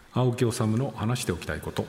青木治の話しておきたいこと。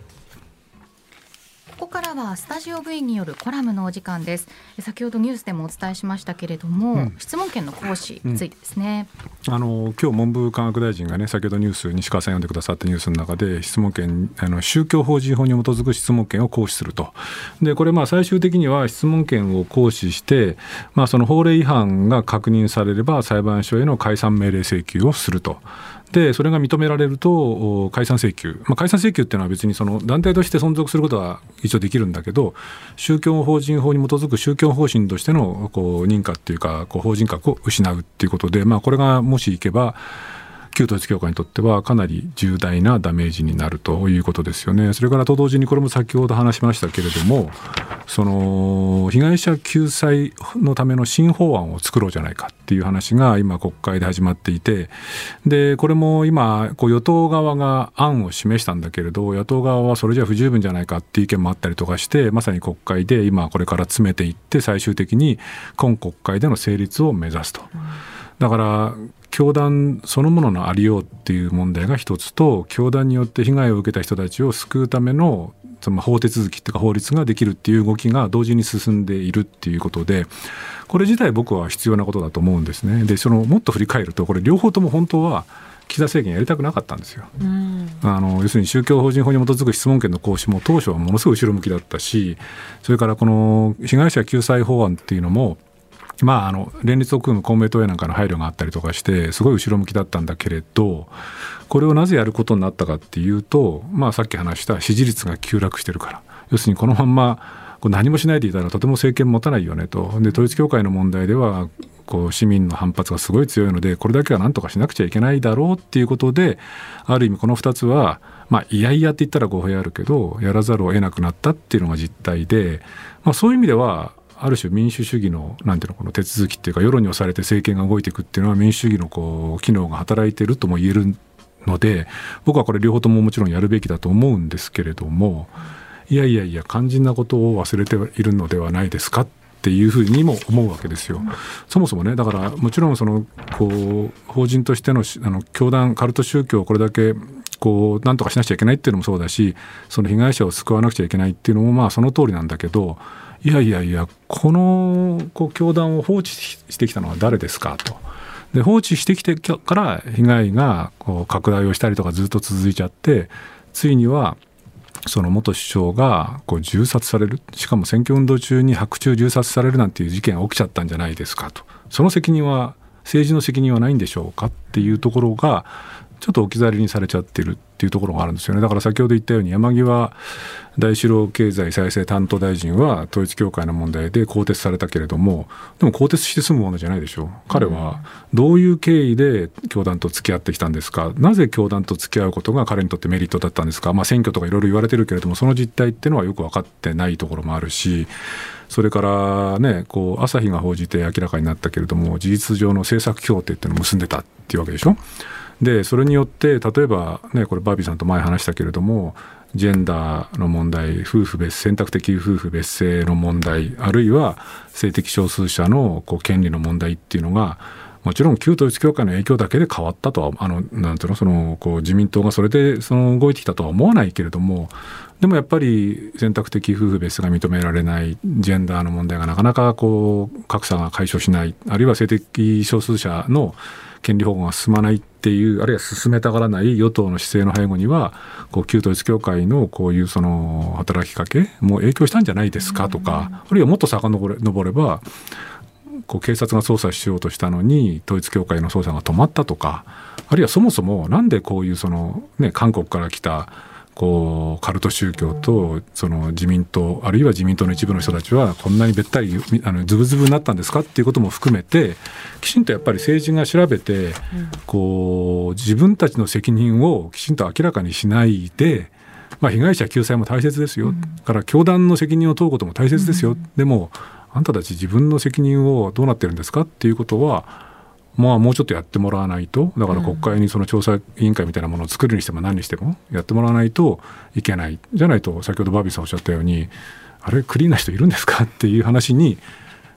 ここからはスタジオ V によるコラムのお時間です。先ほどニュースでもお伝えしましたけれども、質問権の行使についてですね、 今日文部科学大臣がね、先ほどニュース西川さん読んでくださったニュースの中で質問権、宗教法人法に基づく質問権を行使すると。でこれ最終的には質問権を行使して、その法令違反が確認されれば裁判所への解散命令請求をすると。でそれが認められると解散請求、解散請求っていうのは別にその団体として存続することは一応できるんだけど、宗教法人法に基づく宗教方針としての認可っていうか法人格を失うっていうことで、これがもしいけば旧統一教会にとってはかなり重大なダメージになるということですよね。それからと同時にこれも先ほど話しましたけれども、その被害者救済のための新法案を作ろうじゃないかっていう話が今国会で始まっていて、でこれも今与党側が案を示したんだけれど、野党側はそれじゃ不十分じゃないかっていう意見もあったりとかして、まさに国会で今これから詰めていって最終的に今国会での成立を目指すと。だから教団そのもののありようっていう問題が一つと、教団によって被害を受けた人たちを救うための法手続きっていうか法律ができるっていう動きが同時に進んでいるっていうことで、これ自体僕は必要なことだと思うんですね。でもっと振り返ると、これ両方とも本当は岸田政権やりたくなかったんですよ。要するに宗教法人法に基づく質問権の行使も当初はものすごい後ろ向きだったし、それからこの被害者救済法案っていうのも連立を組む公明党へなんかの配慮があったりとかしてすごい後ろ向きだったんだけれど、これをなぜやることになったかっていうと、さっき話した支持率が急落してるから。要するにこのまんま何もしないでいたらとても政権持たないよねと。で統一教会の問題では市民の反発がすごい強いので、これだけは何とかしなくちゃいけないだろうっていうことで、ある意味この2つはいやいやって言ったら語弊あるけどやらざるを得なくなったっていうのが実態で、そういう意味ではある種民主主義のこの手続きっていうか、世論に押されて政権が動いていくっていうのは民主主義の機能が働いているとも言えるので、僕はこれ両方とももちろんやるべきだと思うんですけれども、いや肝心なことを忘れているのではないですかっていうふうにも思うわけですよ。そもそもね、だからもちろん法人としての教団カルト宗教をこれだけなんとかしなくちゃいけないっていうのもそうだし、その被害者を救わなくちゃいけないっていうのもその通りなんだけど、いやこの教団を放置してきたのは誰ですかと。で放置してきてから被害が拡大をしたりとかずっと続いちゃって、ついにはその元首相が銃殺される、しかも選挙運動中に白昼銃殺されるなんていう事件が起きちゃったんじゃないですかと。その責任は政治の責任はないんでしょうかっていうところがちょっと置き去りにされちゃってるっていうところがあるんですよね。だから先ほど言ったように山際大志郎経済再生担当大臣は統一教会の問題で更迭されたけれども、でも更迭して済むものじゃないでしょう。彼はどういう経緯で教団と付き合ってきたんですか。なぜ教団と付き合うことが彼にとってメリットだったんですか。選挙とかいろいろ言われてるけれども、その実態っていうのはよく分かってないところもあるし、それからね、朝日が報じて明らかになったけれども、事実上の政策協定っていうのを結んでたっていうわけでしょ。でそれによって例えばね、これバービーさんと前話したけれども、ジェンダーの問題、選択的夫婦別姓の問題、あるいは性的少数者の権利の問題っていうのが、もちろん旧統一教会の影響だけで変わったとは自民党がそれで動いてきたとは思わないけれども、でもやっぱり選択的夫婦別姓が認められない、ジェンダーの問題がなかなか格差が解消しない、あるいは性的少数者の権利保護が進まないっていう、あるいは進めたがらない与党の姿勢の背後には旧統一教会のこういう働きかけも影響したんじゃないですかとか、あるいはもっと遡れば警察が捜査しようとしたのに統一教会の捜査が止まったとか、あるいはそもそもなんでこういう韓国から来たカルト宗教と自民党、あるいは自民党の一部の人たちはこんなにべったりズブズブになったんですかっていうことも含めて、きちんとやっぱり政治が調べて、自分たちの責任をきちんと明らかにしないで、被害者救済も大切ですよ、から教団の責任を問うことも大切ですよ、でもあんたたち自分の責任をどうなってるんですかっていうことはもうちょっとやってもらわないと。だから国会に調査委員会みたいなものを作るにしても何にしてもやってもらわないといけない。じゃないと先ほどバービーさんおっしゃったように、あれクリーンな人いるんですかっていう話に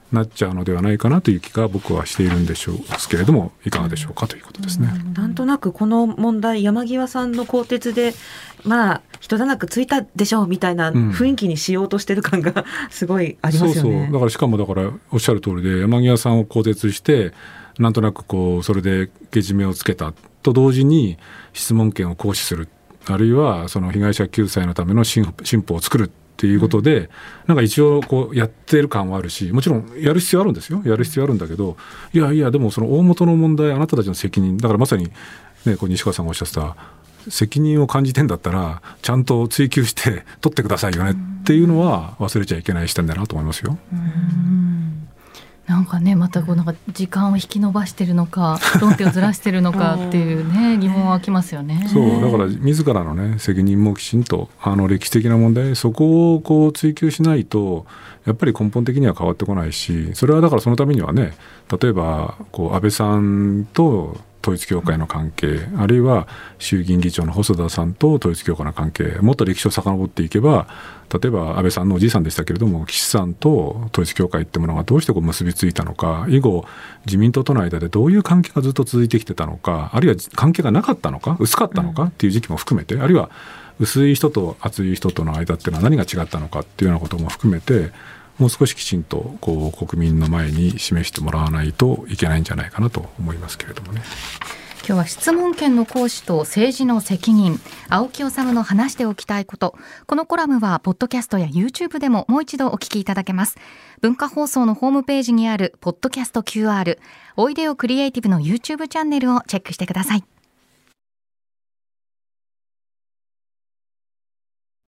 なっちゃうのではないかなという気が僕はしているんでしょうけれども、いかがでしょうかということですね。 なんとなくこの問題、山際さんの更迭で一段落ついたでしょうみたいな雰囲気にしようとしてる感がすごいありますよね。 そうだからしかもおっしゃる通りで、山際さんを更迭してなんとなくそれでけじめをつけたと同時に質問権を行使する、あるいはその被害者救済のための新法を作るっていうことで、なんか一応やってる感はあるし、もちろんやる必要あるんですよ。やる必要あるんだけど、いやでもその大元の問題、あなたたちの責任だから、まさに、ね、西川さんがおっしゃってた責任を感じてんだったらちゃんと追及して取ってくださいよねっていうのは忘れちゃいけない視点だなと思いますよ。 なんかね、またなんか時間を引き延ばしてるのか論点をずらしてるのかっていうね疑問はきますよね。 そうだから自らのね責任もきちんと歴史的な問題、そこを追及しないとやっぱり根本的には変わってこないし、それはだからそのためにはね、例えば安倍さんと統一教会の関係、あるいは衆議院議長の細田さんと統一教会の関係、もっと歴史を遡っていけば、例えば安倍さんのおじいさんでしたけれども、岸さんと統一教会ってものがどうして結びついたのか、以後自民党との間でどういう関係がずっと続いてきてたのか、あるいは関係がなかったのか薄かったのかっていう時期も含めて、あるいは薄い人と厚い人との間っていうのは何が違ったのかっていうようなことも含めて、もう少しきちんと国民の前に示してもらわないといけないんじゃないかなと思いますけれどもね。 今日は質問権の行使と政治の責任、青木治の話しておきたいこと。このコラムはポッドキャストや YouTube でももう一度お聞きいただけます。文化放送のホームページにあるポッドキャスト QR、おいでよクリエイティブの YouTube チャンネルをチェックしてください。